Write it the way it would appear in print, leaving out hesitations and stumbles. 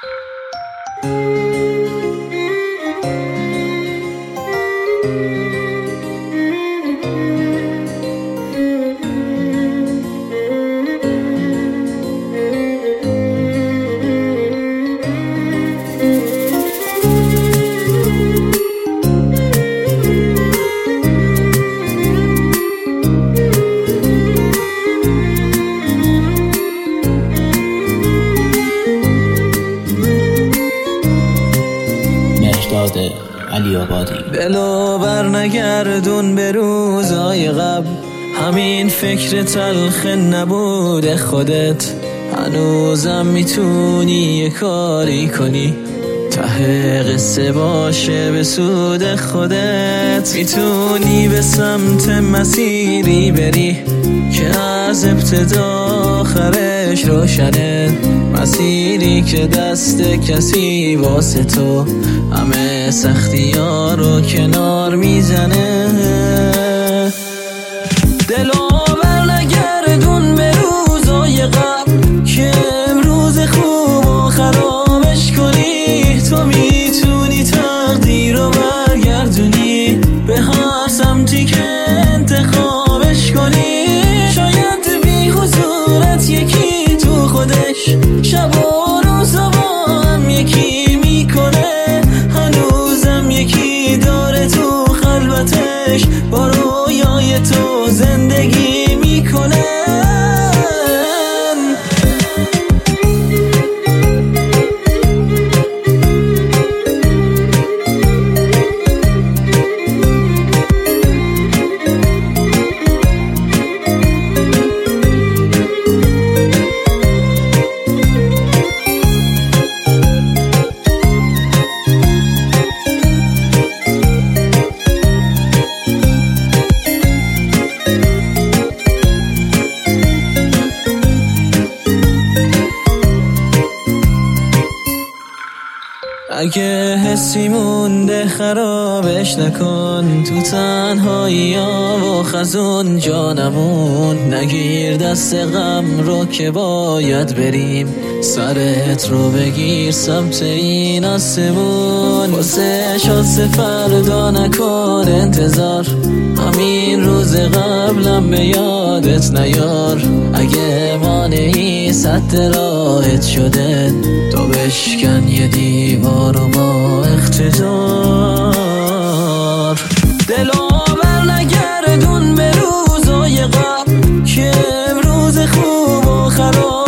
علی آبادی. دلو بر نگردون به روزای قبل، همین فکر تلخ نبود خودت. هنوزم میتونی یه کاری کنی، ته قصه باشه به سود خودت. میتونی به سمت مسیری بری که از ابتدا آخرش روشنه، مسیری که دست کسی واسه تو همه سختی ها رو کنار میزنه. دلو بر نگردون به روزای قبل که امروز خوب و خرابش کنی. تو میتونی تقدیر رو برگردونی به هر سمتی که انتخابش کنی. شاید بی حضورت یکی تو خودش شب و روز با هم یکی میکنه، هنوزم یکی داره تو خلوتش با رویای تو زندگی میکنه. اگه حسی مونده خرابش نکن، تو تنهایی ها و خزون جانمون. نگیر دست غم رو که باید بریم، سرت رو بگیر سمت این آسمون. واسه شانس فردا نکن انتظار، همین روز قبلم به یادت نیار. اگه مانعی سد راهت شده، تو بشکن یه دیوار و با اقتدار. دلو بر نگردون به روزای قبل که امروز خوب و خراب